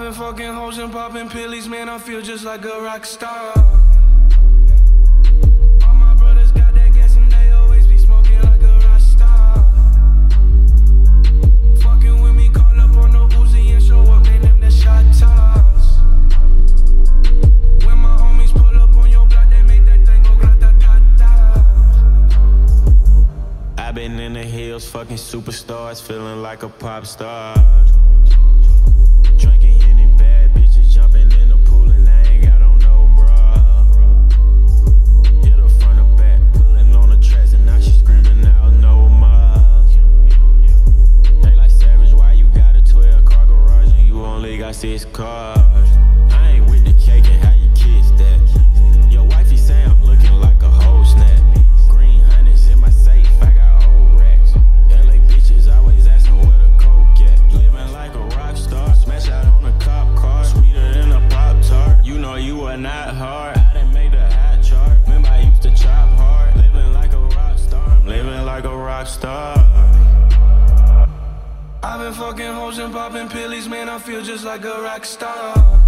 been fucking hoes and popping pillies, man, I feel just like a rock star. All my brothers got that gas and they always be smoking like a rock star. Fucking with me, call up on the Uzi and show up, name them the shot toss. When my homies pull up on your block, they make that thing go grata-ta-ta. I been in the hills, fucking superstars, feeling like a pop star. Drinking Henny, bad bitches jumping in the pool and I ain't got on no bra. Hit her front or back, pulling on the tracks and now she screaming out no more. They like Savage, why you got a 12-car garage and you only got 6 cars? I ain't with the cake and how you kiss that. Your wifey say I'm looking like a whole snap. Green hundreds in my safe, I got old racks. LA bitches always asking where the coke at. Living like a rock star, smash out on a cop car, sweeter than a Pop-Tart. You know you are not hard, I done made the hot chart. Remember I used to chop hard, living like a rock star, I'm living like a rock star. I been fucking hoes and popping pillies, man, I feel just like a rock star.